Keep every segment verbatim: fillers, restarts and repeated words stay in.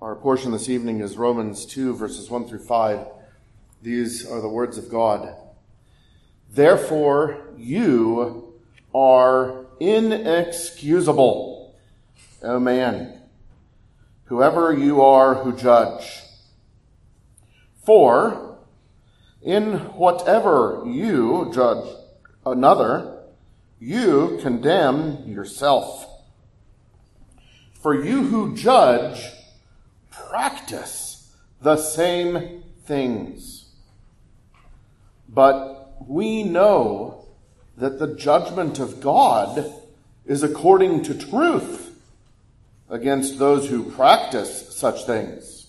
Our portion this evening is Romans two, verses one through five. These are the words of God. Therefore, you are inexcusable, O man, whoever you are who judge. For in whatever you judge another, you condemn yourself. For you who judge practice the same things. But we know that the judgment of God is according to truth against those who practice such things.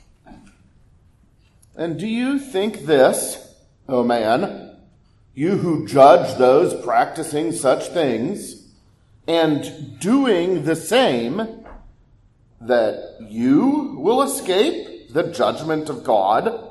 And do you think this, O man, you who judge those practicing such things and doing the same, that you will escape the judgment of God?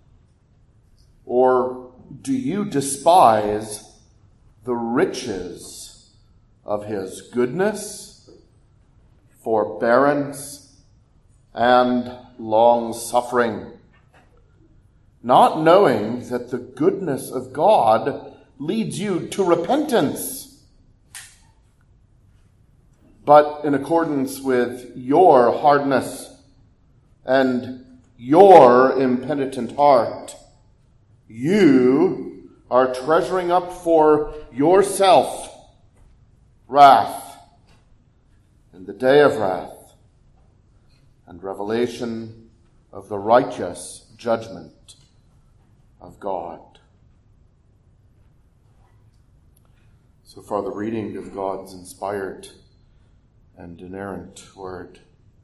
Or do you despise the riches of his goodness, forbearance, and long-suffering, not knowing that the goodness of God leads you to repentance? But in accordance with your hardness and your impenitent heart, you are treasuring up for yourself wrath in the day of wrath and revelation of the righteous judgment of God. So far, the reading of God's inspired and inerrant word.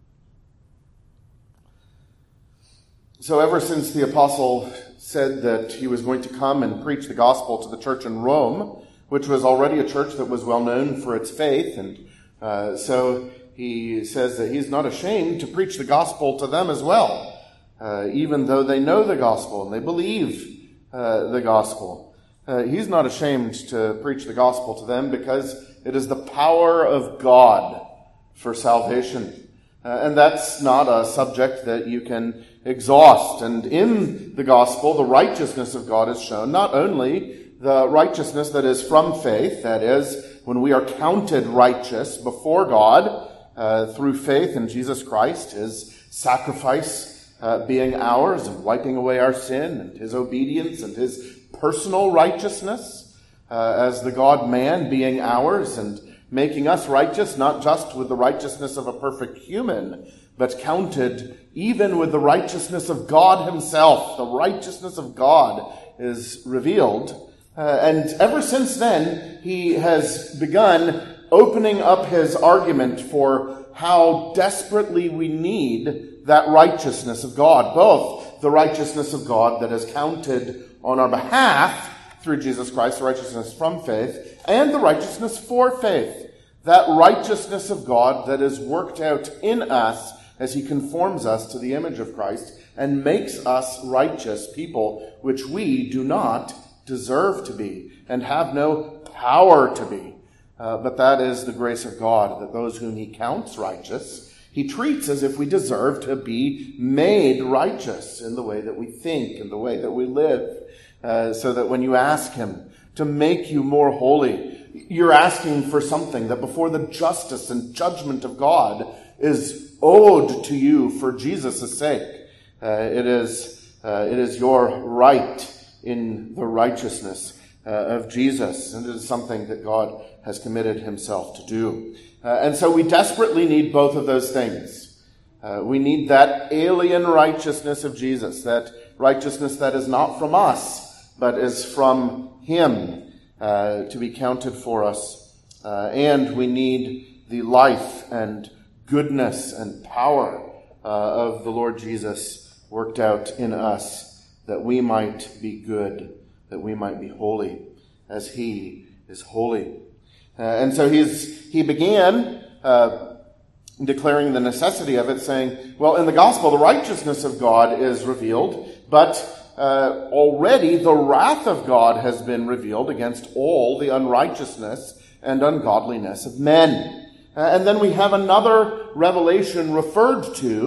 So ever since the apostle said that he was going to come and preach the gospel to the church in Rome, which was already a church that was well known for its faith, and uh, so he says that he's not ashamed to preach the gospel to them as well, uh, even though they know the gospel and they believe uh, the gospel. Uh, he's not ashamed to preach the gospel to them because it is the power of God for salvation. Uh, and that's not a subject that you can exhaust. And in the gospel, the righteousness of God is shown, not only the righteousness that is from faith, that is, when we are counted righteous before God uh, through faith in Jesus Christ, his sacrifice uh, being ours and wiping away our sin, and his obedience and his personal righteousness uh, as the God-man being ours, and making us righteous, not just with the righteousness of a perfect human, but counted even with the righteousness of God himself. The righteousness of God is revealed. Uh, and ever since then, he has begun opening up his argument for how desperately we need that righteousness of God. Both the righteousness of God that is counted on our behalf through Jesus Christ, the righteousness from faith, and the righteousness for faith. That righteousness of God that is worked out in us as he conforms us to the image of Christ and makes us righteous people, which we do not deserve to be and have no power to be. Uh, but that is the grace of God, that those whom he counts righteous, he treats as if we deserve to be made righteous in the way that we think, in the way that we live. Uh, so that when you ask him to make you more holy, you're asking for something that before the justice and judgment of God is owed to you for Jesus' sake. Uh, it is uh, it is your right in the righteousness uh, of Jesus, and it is something that God has committed himself to do. Uh, and so we desperately need both of those things. Uh, we need that alien righteousness of Jesus, that righteousness that is not from us, but is from him, uh, to be counted for us. Uh, and we need the life and goodness and power uh, of the Lord Jesus worked out in us, that we might be good, that we might be holy, as he is holy. Uh, and so he's, he began uh, declaring the necessity of it, saying, well, in the gospel, the righteousness of God is revealed, but Uh, already the wrath of God has been revealed against all the unrighteousness and ungodliness of men. Uh, and then we have another revelation referred to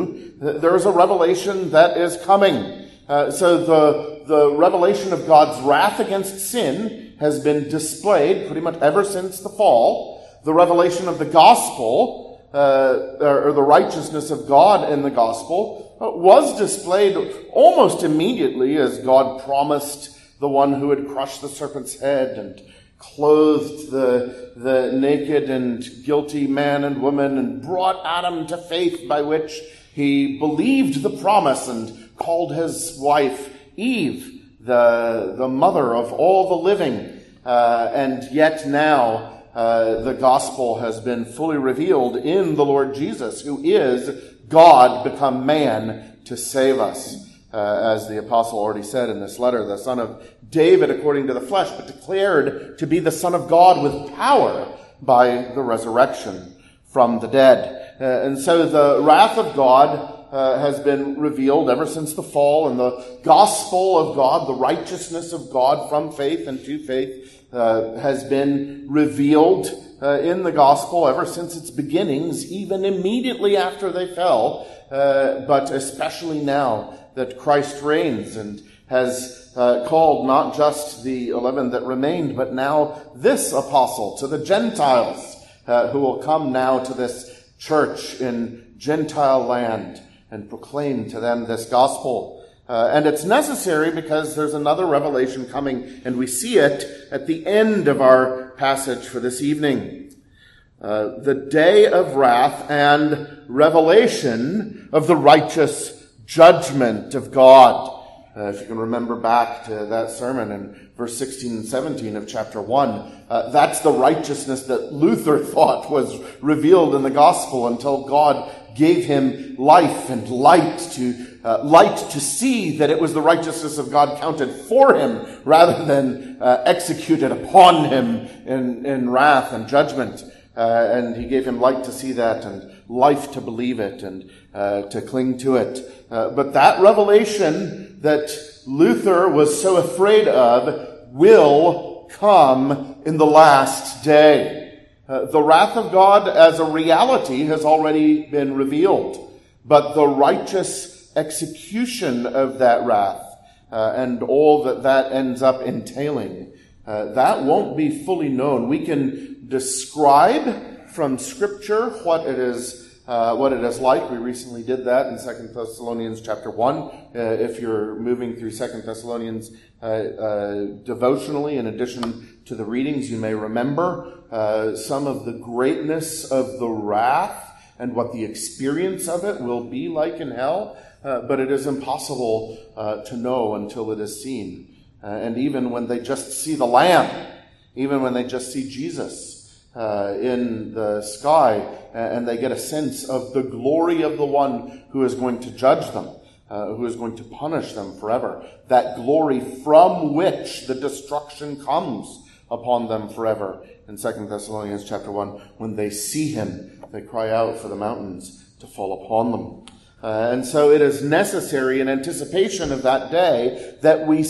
There is a revelation that is coming. Uh, so the, the revelation of God's wrath against sin has been displayed pretty much ever since the fall. The revelation of the gospel, uh, or the righteousness of God in the gospel, uh, was displayed almost immediately as God promised the one who had crushed the serpent's head and clothed the, the naked and guilty man and woman and brought Adam to faith, by which he believed the promise and called his wife Eve, the, the mother of all the living. Uh, and yet now uh, the gospel has been fully revealed in the Lord Jesus, who is God become man to save us. Uh, as the apostle already said in this letter, the son of David according to the flesh, but declared to be the Son of God with power by the resurrection from the dead. Uh, and so the wrath of God uh, has been revealed ever since the fall, and the gospel of God, the righteousness of God from faith and to faith, uh, has been revealed uh, in the gospel ever since its beginnings, even immediately after they fell, uh, but especially now that Christ reigns and has uh, called not just the eleven that remained, but now this apostle to the Gentiles, uh, who will come now to this church in Gentile land and proclaim to them this gospel. Uh, and it's necessary because there's another revelation coming, and we see it at the end of our passage for this evening. Uh, the day of wrath and revelation of the righteous judgment of God. Uh, if you can remember back to that sermon in verse sixteen and seventeen of chapter one, uh, that's the righteousness that Luther thought was revealed in the gospel until God gave him life and light to uh, light to see that it was the righteousness of God counted for him rather than uh, executed upon him in, in wrath and judgment. Uh, and he gave him light to see that and life to believe it and uh, to cling to it. Uh, but that revelation that Luther was so afraid of will come in the last day. Uh, the wrath of God as a reality has already been revealed, but the righteous execution of that wrath uh, and all that that ends up entailing, uh, that won't be fully known. We can describe from Scripture what it is Uh, what it is like. We recently did that in Second Thessalonians chapter one. Uh, if you're moving through Second Thessalonians uh, uh, devotionally, in addition to the readings, you may remember uh, some of the greatness of the wrath and what the experience of it will be like in hell. Uh, but it is impossible uh, to know until it is seen. Uh, and even when they just see the Lamb, even when they just see Jesus Uh, in the sky, and they get a sense of the glory of the one who is going to judge them, uh, who is going to punish them forever. That glory from which the destruction comes upon them forever. In Second Thessalonians chapter one, when they see him, they cry out for the mountains to fall upon them. Uh, and so it is necessary in anticipation of that day that we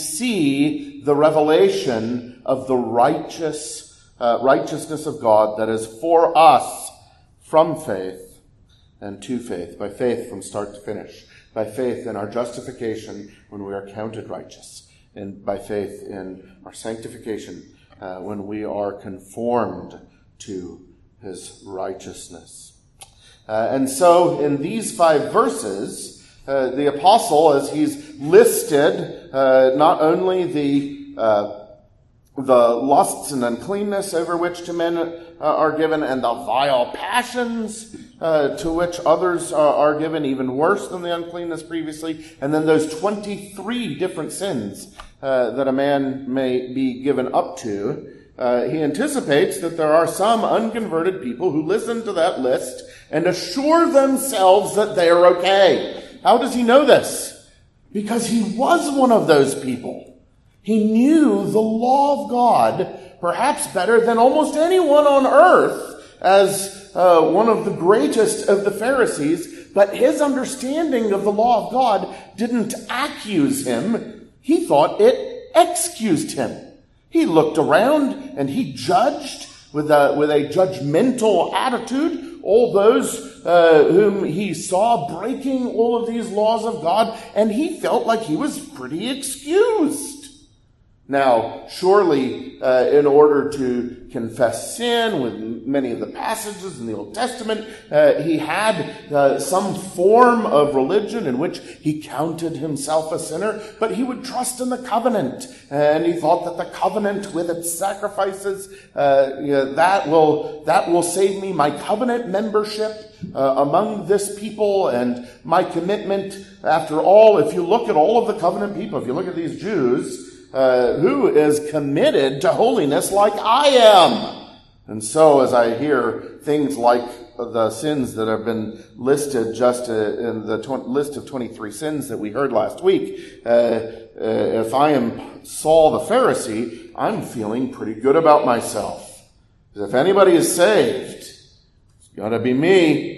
see the revelation of the righteous Uh, righteousness of God that is for us from faith and to faith, by faith from start to finish, by faith in our justification when we are counted righteous, and by faith in our sanctification uh, when we are conformed to his righteousness. Uh, and so in these five verses, uh, the apostle, as he's listed uh, not only the uh, the lusts and uncleanness over which to men uh, are given, and the vile passions uh, to which others uh, are given, even worse than the uncleanness previously, and then those twenty-three different sins uh, that a man may be given up to. Uh, he anticipates that there are some unconverted people who listen to that list and assure themselves that they are okay. How does he know this? Because he was one of those people. He knew the law of God perhaps better than almost anyone on earth as uh, one of the greatest of the Pharisees, but his understanding of the law of God didn't accuse him. He thought it excused him. He looked around and he judged with a, with a judgmental attitude all those uh, whom he saw breaking all of these laws of God, and he felt like he was pretty excused. Now, surely, uh, in order to confess sin with many of the passages in the Old Testament, uh, he had uh, some form of religion in which he counted himself a sinner, but he would trust in the covenant, and he thought that the covenant with its sacrifices, uh, you know, that will that will save me, my covenant membership uh, among this people, and my commitment. After all, if you look at all of the covenant people, if you look at these Jews, Uh, who is committed to holiness like I am? And so as I hear things like the sins that have been listed just uh, in the tw- list of twenty-three sins that we heard last week, uh, uh, if I am Saul the Pharisee, I'm feeling pretty good about myself. Because if anybody is saved, it's got to be me.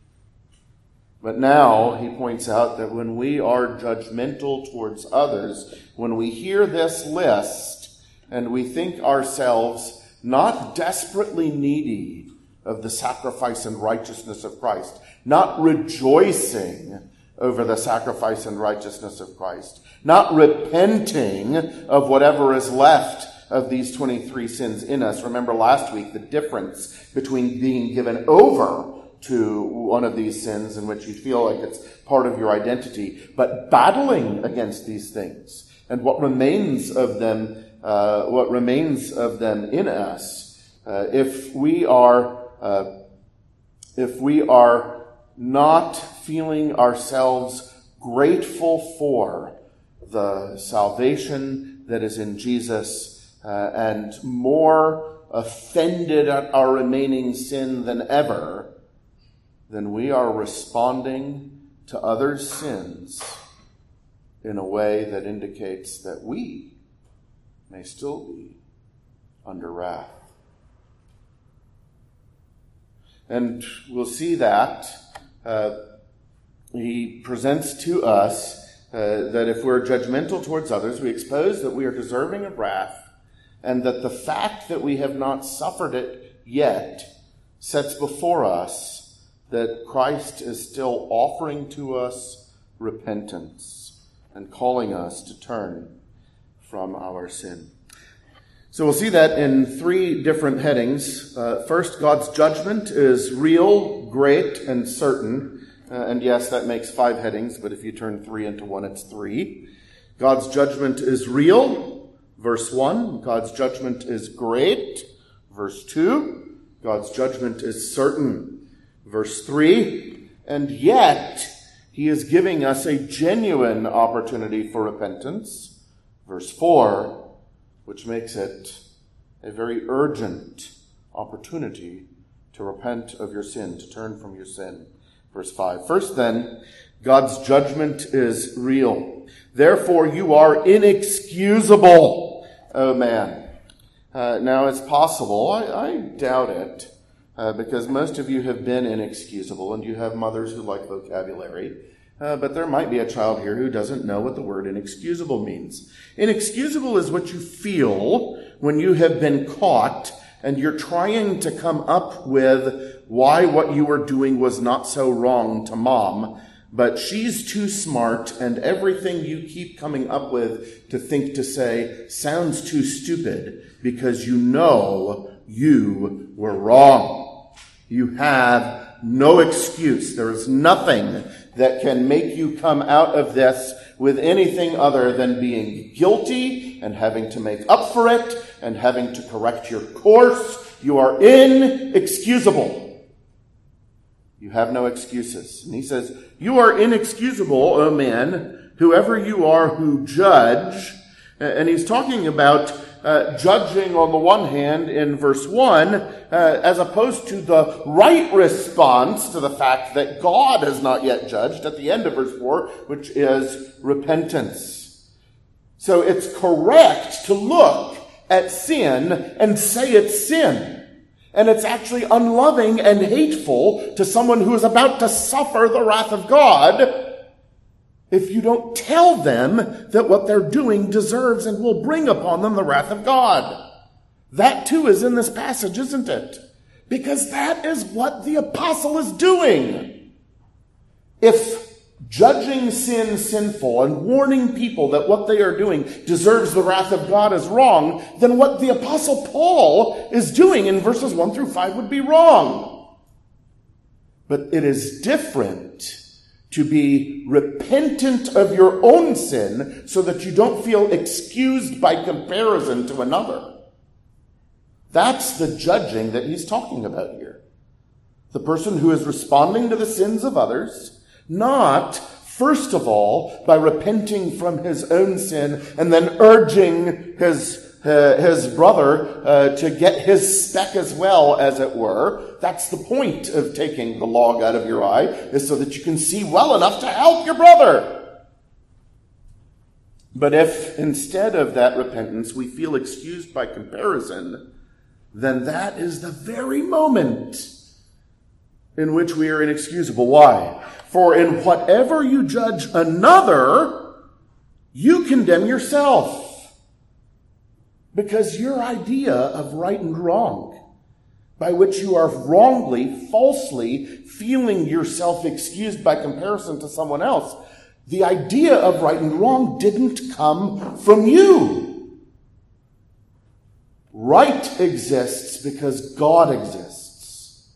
But now he points out that when we are judgmental towards others, when we hear this list and we think ourselves not desperately needy of the sacrifice and righteousness of Christ, not rejoicing over the sacrifice and righteousness of Christ, not repenting of whatever is left of these twenty-three sins in us. Remember last week the difference between being given over to one of these sins in which you feel like it's part of your identity, but battling against these things and what remains of them, uh, what remains of them in us. Uh, if we are, uh, if we are not feeling ourselves grateful for the salvation that is in Jesus, uh, and more offended at our remaining sin than ever, then we are responding to others' sins in a way that indicates that we may still be under wrath. And we'll see that uh, he presents to us uh, that if we're judgmental towards others, we expose that we are deserving of wrath, and that the fact that we have not suffered it yet sets before us that Christ is still offering to us repentance and calling us to turn from our sin. So we'll see that in three different headings. Uh, first, God's judgment is real, great, and certain. Uh, and yes, that makes five headings, but if you turn three into one, it's three. God's judgment is real, verse one. God's judgment is great, verse two. God's judgment is certain, verse three, and yet he is giving us a genuine opportunity for repentance, verse four, which makes it a very urgent opportunity to repent of your sin, to turn from your sin, verse five. First then, God's judgment is real. Therefore you are inexcusable, oh man. Uh, now it's possible, I, I doubt it, Uh, because most of you have been inexcusable and you have mothers who like vocabulary. Uh, but there might be a child here who doesn't know what the word inexcusable means. Inexcusable is what you feel when you have been caught and you're trying to come up with why what you were doing was not so wrong to mom, but she's too smart and everything you keep coming up with to think to say sounds too stupid because you know you were wrong. You have no excuse. There is nothing that can make you come out of this with anything other than being guilty and having to make up for it and having to correct your course. You are inexcusable. You have no excuses. And he says, you are inexcusable, O man, whoever you are who judge. And he's talking about Uh, judging on the one hand in verse one, uh, as opposed to the right response to the fact that God has not yet judged at the end of verse four, which is repentance. So it's correct to look at sin and say it's sin. And it's actually unloving and hateful to someone who is about to suffer the wrath of God if you don't tell them that what they're doing deserves and will bring upon them the wrath of God. That too is in this passage, isn't it? Because that is what the apostle is doing. If judging sin sinful and warning people that what they are doing deserves the wrath of God is wrong, then what the apostle Paul is doing in verses one through five would be wrong. But it is different to be repentant of your own sin so that you don't feel excused by comparison to another. That's the judging that he's talking about here. The person who is responding to the sins of others, not, first of all, by repenting from his own sin and then urging his uh, his brother uh, to get his speck as well, as it were. That's the point of taking the log out of your eye, is so that you can see well enough to help your brother. But if instead of that repentance we feel excused by comparison, then that is the very moment in which we are inexcusable. Why? For in whatever you judge another, you condemn yourself. Because your idea of right and wrong, by which you are wrongly, falsely feeling yourself excused by comparison to someone else, the idea of right and wrong didn't come from you. Right exists because God exists.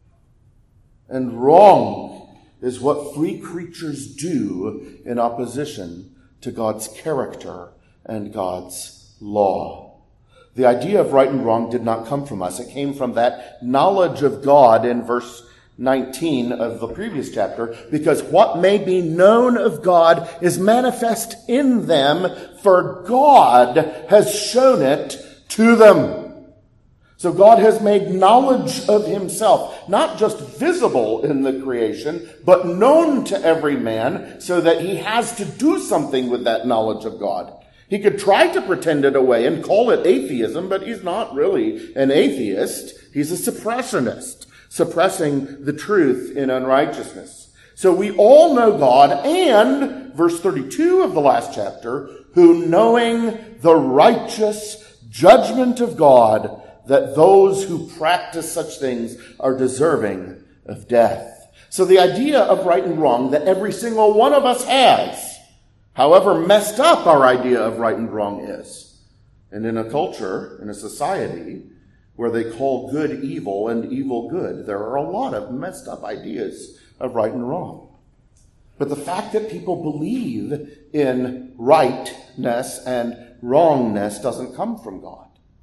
And wrong is what free creatures do in opposition to God's character and God's law. The idea of right and wrong did not come from us. It came from that knowledge of God in verse nineteen of the previous chapter, because what may be known of God is manifest in them, for God has shown it to them. So God has made knowledge of himself, not just visible in the creation, but known to every man, so that he has to do something with that knowledge of God. He could try to pretend it away and call it atheism, but he's not really an atheist. He's a suppressionist, suppressing the truth in unrighteousness. So we all know God, and, verse thirty-two of the last chapter, who knowing the righteous judgment of God, that those who practice such things are deserving of death. So the idea of right and wrong that every single one of us has, however messed up our idea of right and wrong is. And in a culture, in a society, where they call good evil and evil good, there are a lot of messed up ideas of right and wrong. But the fact that people believe in rightness and wrongness doesn't come from God.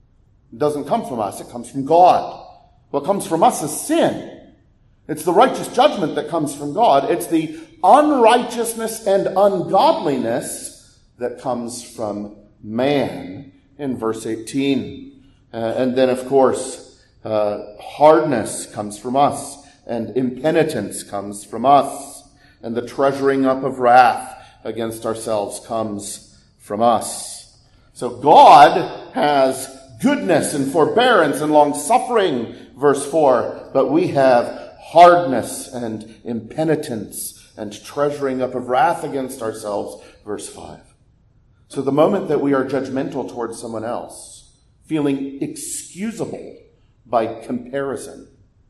It doesn't come from us, it comes from God. What comes from us is sin. It's the righteous judgment that comes from God. It's the unrighteousness and ungodliness that comes from man in verse eighteen. Uh, and then, of course, uh, hardness comes from us, and impenitence comes from us, and the treasuring up of wrath against ourselves comes from us. So God has goodness and forbearance and long-suffering, verse four, but we have hardness and impenitence and treasuring up of wrath against ourselves, verse five. So the moment that we are judgmental towards someone else, feeling excusable by comparison,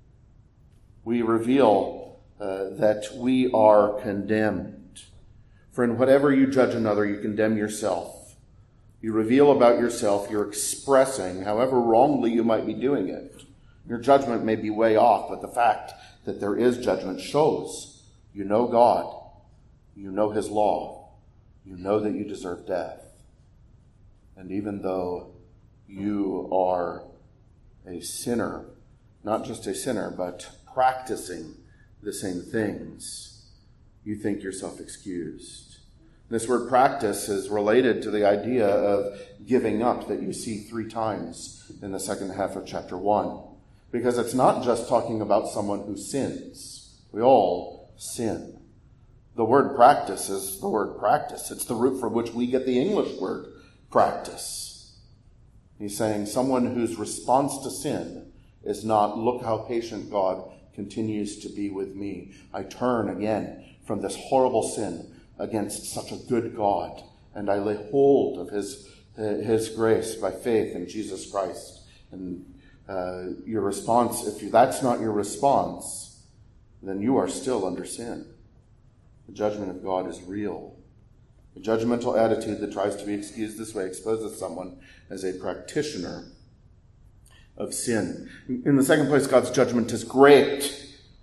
we reveal uh, that we are condemned. For in whatever you judge another, you condemn yourself. You reveal about yourself, you're expressing, however wrongly you might be doing it. Your judgment may be way off, but the fact that there is judgment shows you know God, you know his law, you know that you deserve death. And even though you are a sinner, not just a sinner, but practicing the same things, you think yourself excused. This word practice is related to the idea of giving up that you see three times in the second half of chapter one. Because it's not just talking about someone who sins. We all sin. The word practice is the word practice. It's the root from which we get the English word practice. He's saying someone whose response to sin is not, look how patient God continues to be with me. I turn again from this horrible sin against such a good God, and I lay hold of his, uh, his grace by faith in Jesus Christ. And uh, your response, if you, that's not your response, then you are still under sin. The judgment of God is real. A judgmental attitude that tries to be excused this way exposes someone as a practitioner of sin. In the second place, God's judgment is great.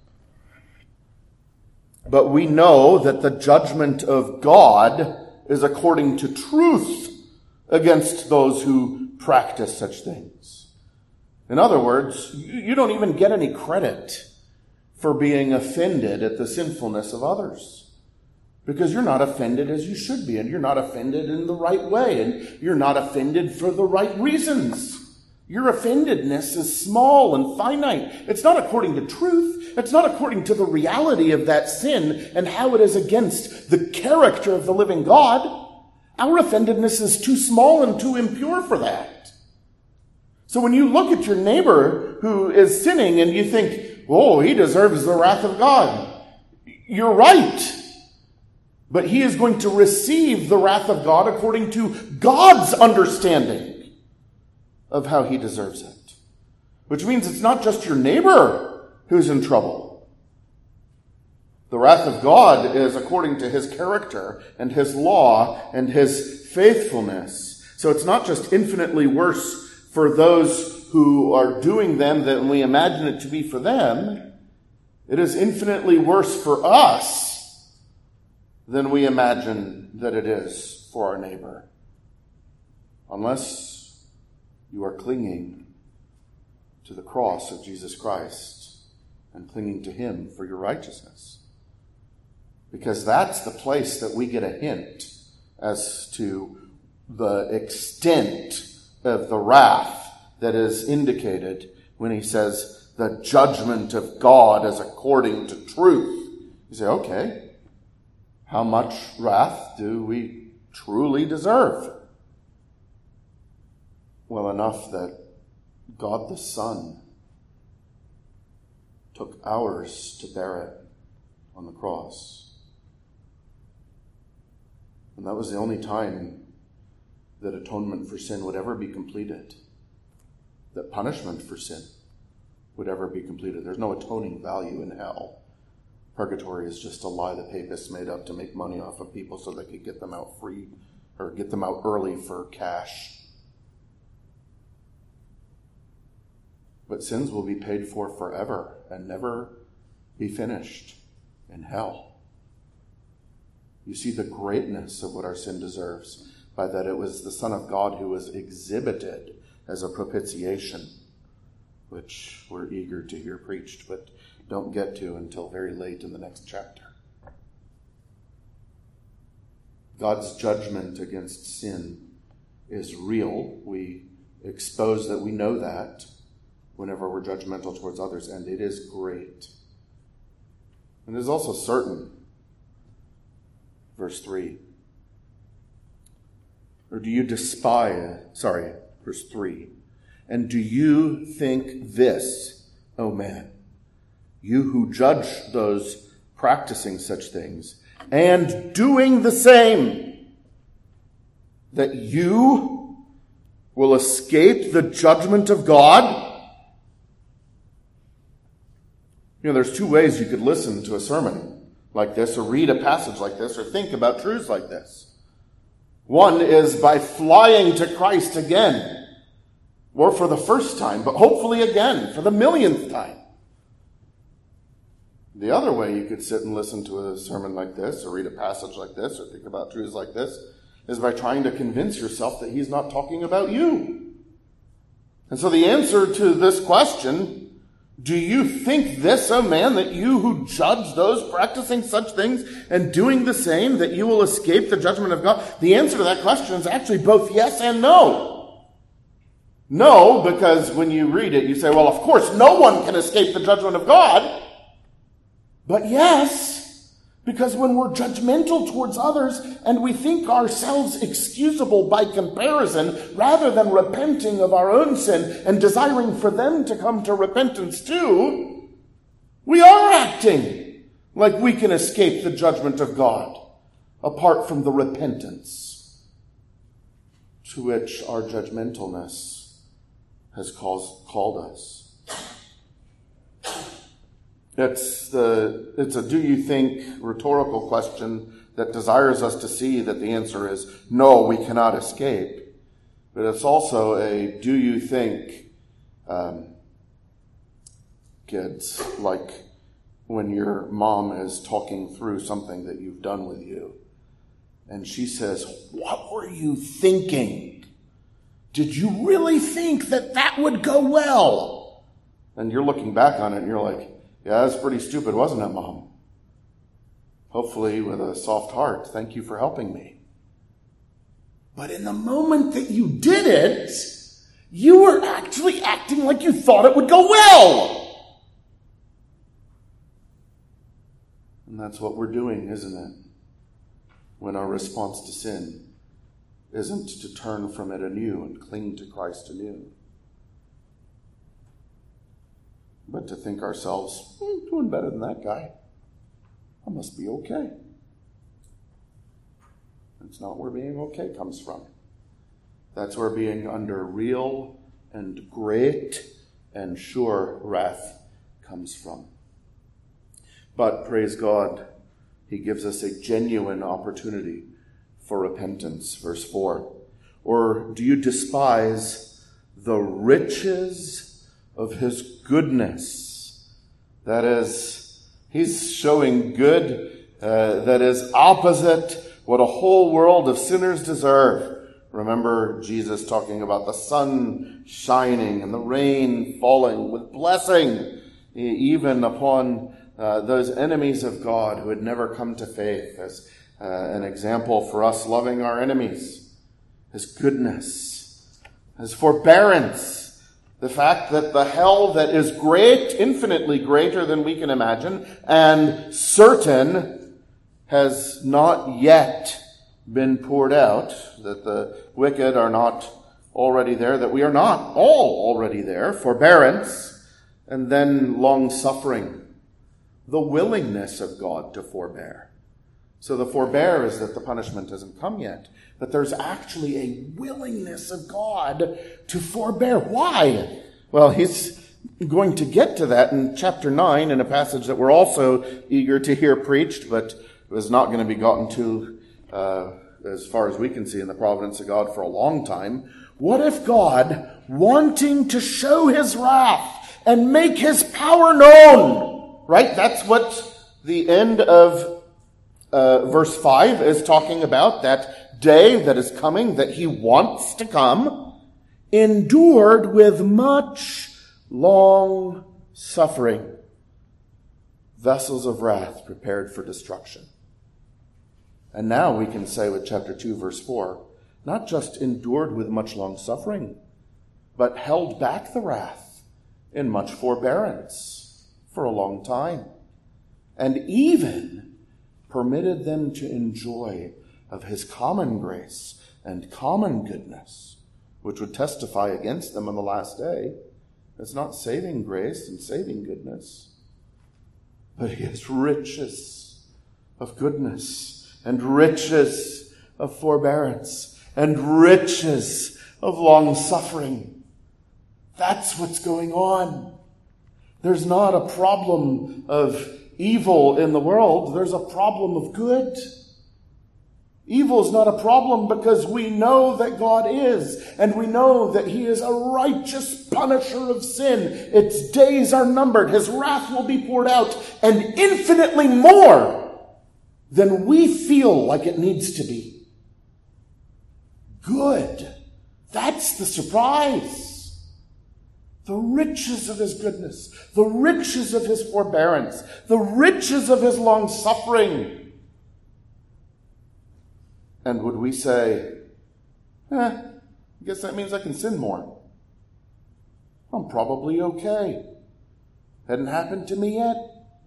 But we know that the judgment of God is according to truth against those who practice such things. In other words, you don't even get any credit for being offended at the sinfulness of others, because you're not offended as you should be, and you're not offended in the right way, and you're not offended for the right reasons. Your offendedness is small and finite. It's not according to truth. It's not according to the reality of that sin and how it is against the character of the living God. Our offendedness is too small and too impure for that. So when you look at your neighbor who is sinning and you think, oh, he deserves the wrath of God, you're right. But he is going to receive the wrath of God according to God's understanding of how he deserves it. Which means it's not just your neighbor who's in trouble. The wrath of God is according to his character and his law and his faithfulness. So it's not just infinitely worse for those who are doing them than we imagine it to be for them. It is infinitely worse for us than we imagine that it is for our neighbor. Unless you are clinging to the cross of Jesus Christ and clinging to him for your righteousness. Because that's the place that we get a hint as to the extent of the wrath that is indicated when he says the judgment of God is according to truth. You say, okay, how much wrath do we truly deserve? Well, enough that God the Son took ours to bear it on the cross. And that was the only time that atonement for sin would ever be completed, that punishment for sin would ever be completed. There's no atoning value in hell. Purgatory is just a lie the papists made up to make money off of people so they could get them out free or get them out early for cash. But sins will be paid for forever and never be finished in hell. You see the greatness of what our sin deserves by that it was the Son of God who was exhibited as a propitiation, which we're eager to hear preached, but don't get to until very late in the next chapter. God's judgment against sin is real. We expose that we know that whenever we're judgmental towards others, and it is great. And it is also certain. Verse three. Or do you despise, sorry, verse three. And do you think this, O man, you who judge those practicing such things and doing the same, that you will escape the judgment of God? You know, there's two ways you could listen to a sermon like this, or read a passage like this, or think about truths like this. One is by flying to Christ again, or for the first time, but hopefully again, for the millionth time. The other way you could sit and listen to a sermon like this, or read a passage like this, or think about truths like this, is by trying to convince yourself that he's not talking about you. And so the answer to this question, do you think this, O man, that you who judge those practicing such things and doing the same, that you will escape the judgment of God? The answer to that question is actually both yes and no. No, because when you read it, you say, well, of course, no one can escape the judgment of God. But yes, because when we're judgmental towards others and we think ourselves excusable by comparison, rather than repenting of our own sin and desiring for them to come to repentance too, we are acting like we can escape the judgment of God apart from the repentance to which our judgmentalness has caused, called us. It's the it's a do you think rhetorical question that desires us to see that the answer is no, we cannot escape. But it's also a do you think, um, kids, like when your mom is talking through something that you've done with you, and she says, "What were you thinking? Did you really think that that would go well?" And you're looking back on it and you're like, yeah, that's pretty stupid, wasn't it, Mom? Hopefully with a soft heart, thank you for helping me. But in the moment that you did it, you were actually acting like you thought it would go well. And that's what we're doing, isn't it? When our response to sin isn't to turn from it anew and cling to Christ anew, but to think ourselves, hmm, doing better than that guy. I must be okay. It's not where being okay comes from. That's where being under real and great and sure wrath comes from. But praise God, he gives us a genuine opportunity for repentance. Verse four. Or do you despise the riches of his goodness? That is, he's showing good uh, that is opposite what a whole world of sinners deserve. Remember Jesus talking about the sun shining and the rain falling with blessing, even upon uh, those enemies of God who had never come to faith, as uh, an example for us loving our enemies. His goodness, his forbearance, the fact that the hell that is great, infinitely greater than we can imagine, and certain, has not yet been poured out, that the wicked are not already there, that we are not all already there, forbearance, and then long-suffering, the willingness of God to forbear. So the forbear is that the punishment hasn't come yet, but there's actually a willingness of God to forbear. Why? Well, he's going to get to that in chapter nine, in a passage that we're also eager to hear preached, but was not going to be gotten to, uh, as far as we can see in the providence of God, for a long time. What if God, wanting to show his wrath and make his power known, right? That's what the end of uh, verse five is talking about, that day that is coming, that he wants to come, endured with much long suffering, vessels of wrath prepared for destruction. And now we can say with chapter two, verse four, not just endured with much long suffering, but held back the wrath in much forbearance for a long time, and even permitted them to enjoy of his common grace and common goodness, which would testify against them on the last day. It's not saving grace and saving goodness, but he has riches of goodness, and riches of forbearance, and riches of long-suffering. That's what's going on. There's not a problem of evil in the world. There's a problem of good. Evil is not a problem because we know that God is, and we know that he is a righteous punisher of sin. Its days are numbered. His wrath will be poured out, and infinitely more than we feel like it needs to be. Good. That's the surprise. The riches of his goodness, the riches of his forbearance, the riches of his long-suffering. And would we say, eh, I guess that means I can sin more. I'm probably okay. Hadn't happened to me yet.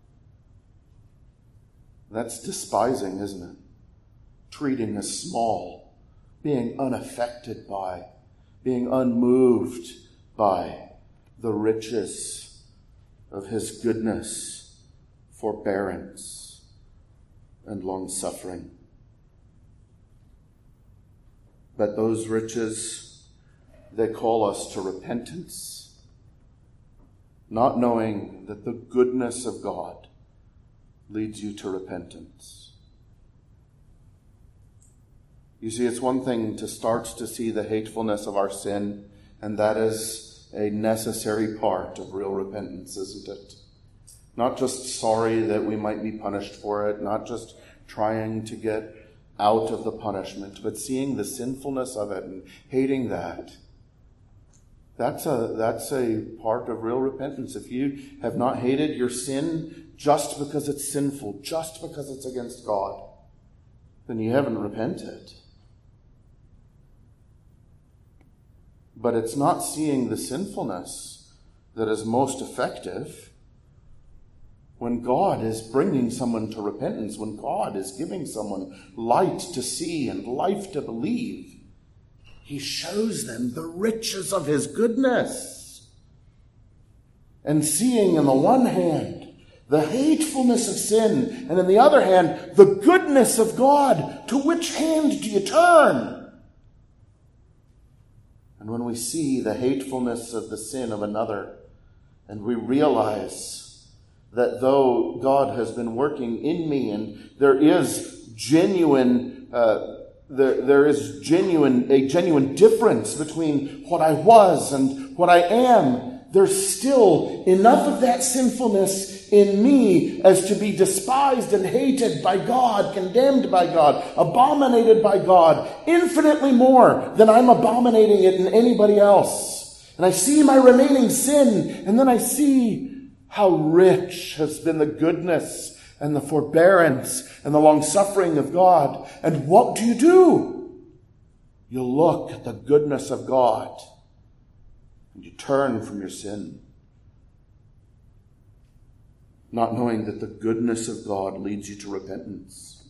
That's despising, isn't it? Treating as small, being unaffected by, being unmoved by the riches of his goodness, forbearance, and long-suffering. But those riches, they call us to repentance, not knowing that the goodness of God leads you to repentance. You see, it's one thing to start to see the hatefulness of our sin, and that is a necessary part of real repentance, isn't it? Not just sorry that we might be punished for it, not just trying to get out of the punishment, but seeing the sinfulness of it and hating that. That's a, that's a part of real repentance. If you have not hated your sin just because it's sinful, just because it's against God, then you haven't repented. But it's not seeing the sinfulness that is most effective. When God is bringing someone to repentance, when God is giving someone light to see and life to believe, He shows them the riches of His goodness. And seeing on the one hand the hatefulness of sin, and on the other hand the goodness of God, to which hand do you turn? And when we see the hatefulness of the sin of another, and we realize that though God has been working in me, and there is genuine, uh, there, there is genuine, a genuine difference between what I was and what I am, there's still enough of that sinfulness in me as to be despised and hated by God, condemned by God, abominated by God, infinitely more than I'm abominating it in anybody else. And I see my remaining sin, and then I see how rich has been the goodness and the forbearance and the long-suffering of God. And what do you do? You look at the goodness of God and you turn from your sin, not knowing that the goodness of God leads you to repentance.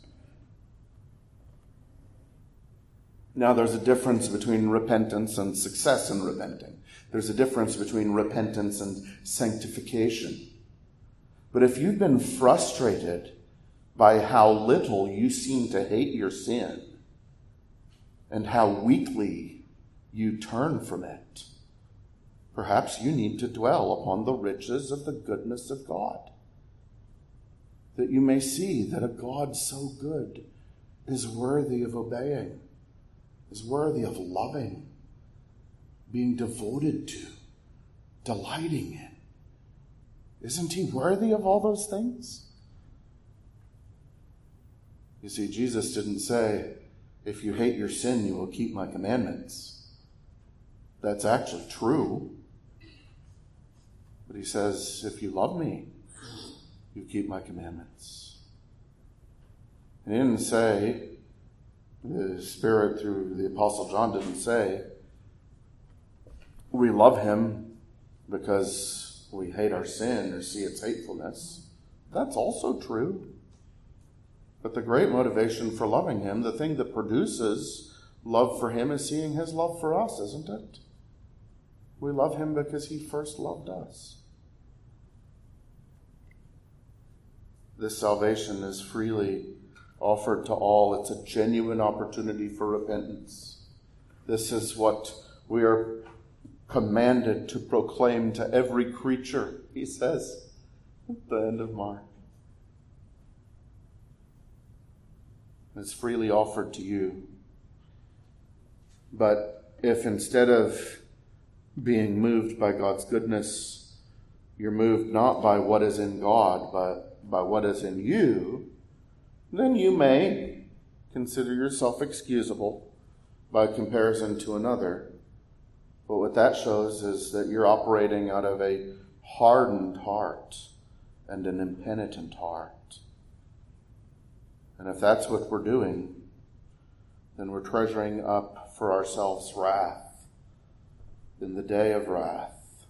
Now, there's a difference between repentance and success in repenting. There's a difference between repentance and sanctification. But if you've been frustrated by how little you seem to hate your sin and how weakly you turn from it, perhaps you need to dwell upon the riches of the goodness of God, that you may see that a God so good is worthy of obeying, is worthy of loving, being devoted to, delighting in. Isn't He worthy of all those things? You see, Jesus didn't say, if you hate your sin, you will keep my commandments. That's actually true. But He says, if you love me, you keep my commandments. And He didn't say, the Spirit through the Apostle John didn't say, we love Him because we hate our sin or see its hatefulness. That's also true. But the great motivation for loving Him, the thing that produces love for Him, is seeing His love for us, isn't it? We love Him because He first loved us. This salvation is freely offered to all. It's a genuine opportunity for repentance. This is what we are commanded to proclaim to every creature, He says at the end of Mark. It's freely offered to you. But if instead of being moved by God's goodness, you're moved not by what is in God, but by what is in you, then you may consider yourself excusable by comparison to another. But what that shows is that you're operating out of a hardened heart and an impenitent heart. And if that's what we're doing, then we're treasuring up for ourselves wrath in the day of wrath.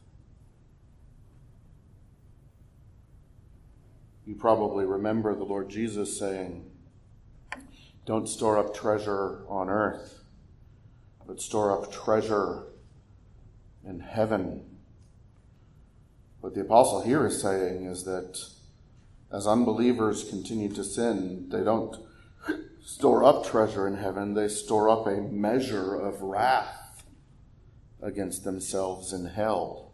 You probably remember the Lord Jesus saying, don't store up treasure on earth, but store up treasure in heaven. What the apostle here is saying is that as unbelievers continue to sin, they don't store up treasure in heaven, they store up a measure of wrath against themselves in hell.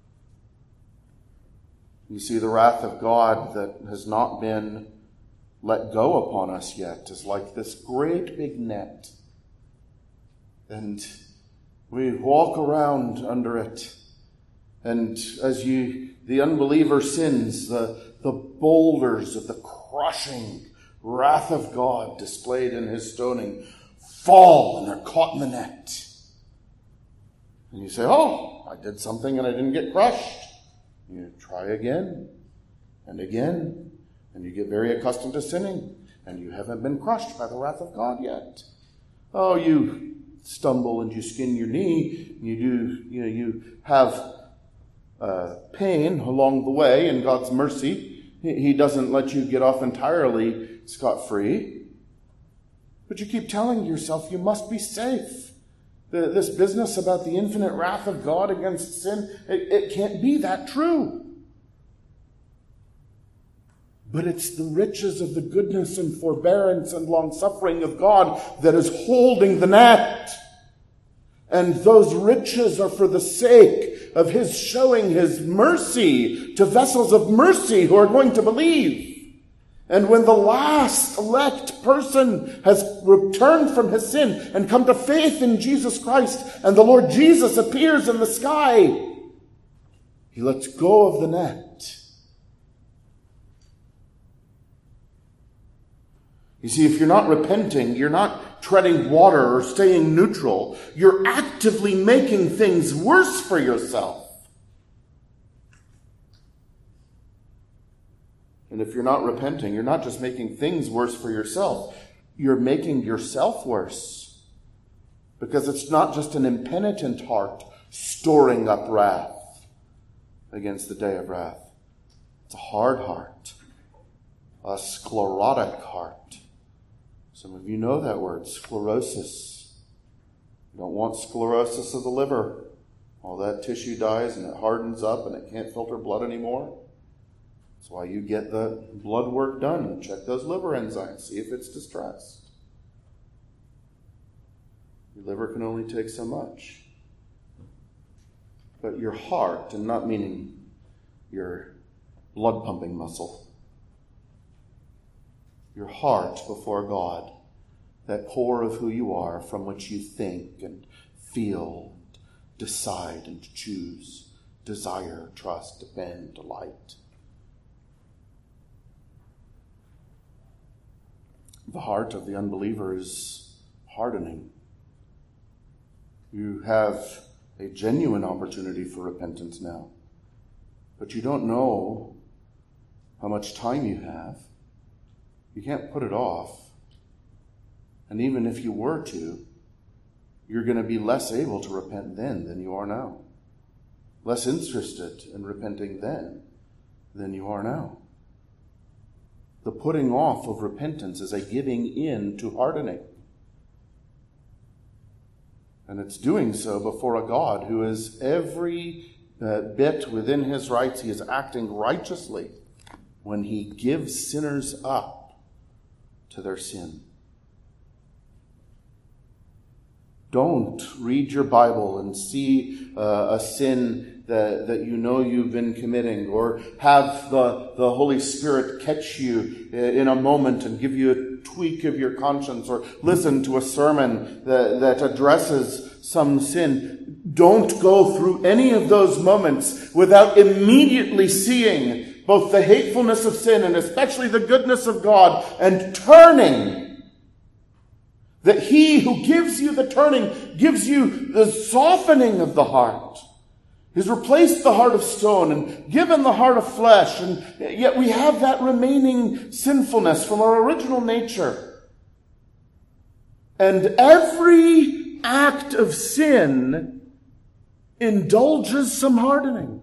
You see, the wrath of God that has not been let go upon us yet is like this great big net. And we walk around under it. And as you, the unbeliever sins, the, the boulders of the crushing wrath of God displayed in his stoning fall and they're caught in the net. And you say, oh, I did something and I didn't get crushed. You try again and again, and you get very accustomed to sinning, and you haven't been crushed by the wrath of God yet. Oh, you stumble and you skin your knee, and you do, you know, you have uh, pain along the way in God's mercy. He doesn't let you get off entirely scot-free. But you keep telling yourself you must be safe. The, this business about the infinite wrath of God against sin, it, it can't be that true. But it's the riches of the goodness and forbearance and long-suffering of God that is holding the net. And those riches are for the sake of his showing his mercy to vessels of mercy who are going to believe. And when the last elect person has returned from his sin and come to faith in Jesus Christ, and the Lord Jesus appears in the sky, he lets go of the net. You see, if you're not repenting, you're not treading water or staying neutral. You're actively making things worse for yourself. And if you're not repenting, you're not just making things worse for yourself. You're making yourself worse. Because it's not just an impenitent heart storing up wrath against the day of wrath. It's a hard heart. A sclerotic heart. Some of you know that word, sclerosis. You don't want sclerosis of the liver. All that tissue dies and it hardens up and it can't filter blood anymore. That's why you get the blood work done. Check those liver enzymes. See if it's distressed. Your liver can only take so much. But your heart, and not meaning your blood pumping muscle, your heart before God, that core of who you are, from which you think and feel, and decide and choose, desire, trust, depend, delight. The heart of the unbeliever is hardening. You have a genuine opportunity for repentance now, but you don't know how much time you have. You can't put it off. And even if you were to, you're going to be less able to repent then than you are now. Less interested in repenting then than you are now. The putting off of repentance is a giving in to hardening. And it's doing so before a God who is every uh, bit within his rights. He is acting righteously when he gives sinners up to their sin. Don't read your Bible and see uh, a sin that, that you know you've been committing, or have the, the Holy Spirit catch you in a moment and give you a tweak of your conscience, or listen to a sermon that, that addresses some sin. Don't go through any of those moments without immediately seeing both the hatefulness of sin and especially the goodness of God, and turning. That he who gives you the turning gives you the softening of the heart. He's replaced the heart of stone and given the heart of flesh, and yet we have that remaining sinfulness from our original nature. And every act of sin indulges some hardening.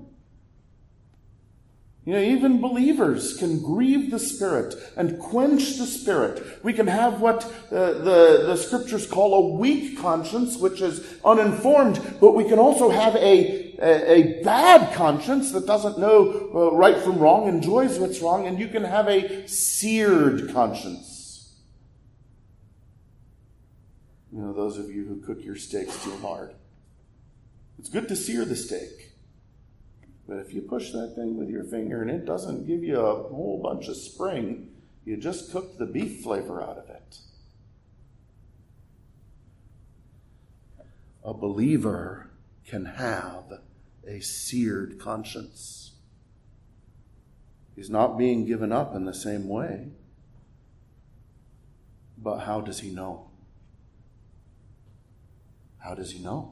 You know, even believers can grieve the Spirit and quench the Spirit. We can have what uh, the, the Scriptures call a weak conscience, which is uninformed, but we can also have a, a, a bad conscience that doesn't know uh, right from wrong, enjoys what's wrong, and you can have a seared conscience. You know, those of you who cook your steaks too hard. It's good to sear the steak. But if you push that thing with your finger and it doesn't give you a whole bunch of spring, you just cooked the beef flavor out of it. A believer can have a seared conscience. He's not being given up in the same way. But how does he know? How does he know?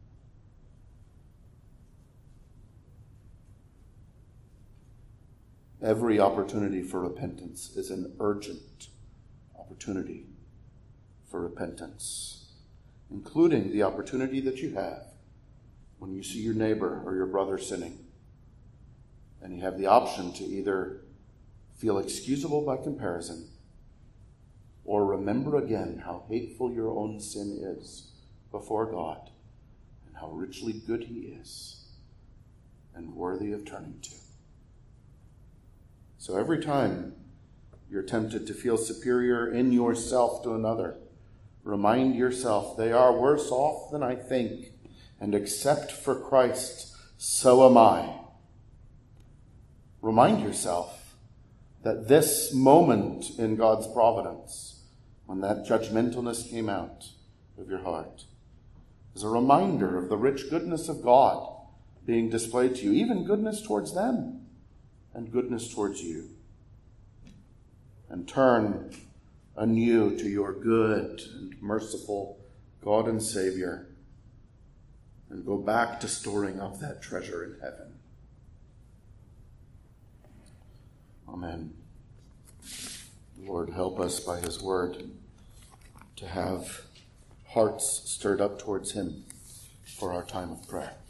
Every opportunity for repentance is an urgent opportunity for repentance, including the opportunity that you have when you see your neighbor or your brother sinning. And you have the option to either feel excusable by comparison or remember again how hateful your own sin is before God and how richly good he is and worthy of turning to. So every time you're tempted to feel superior in yourself to another, remind yourself they are worse off than I think, and except for Christ, so am I. Remind yourself that this moment in God's providence, when that judgmentalness came out of your heart, is a reminder of the rich goodness of God being displayed to you, even goodness towards them and goodness towards you. And turn anew to your good and merciful God and Savior, and go back to storing up that treasure in heaven. Amen. Lord, help us by his word to have hearts stirred up towards him for our time of prayer.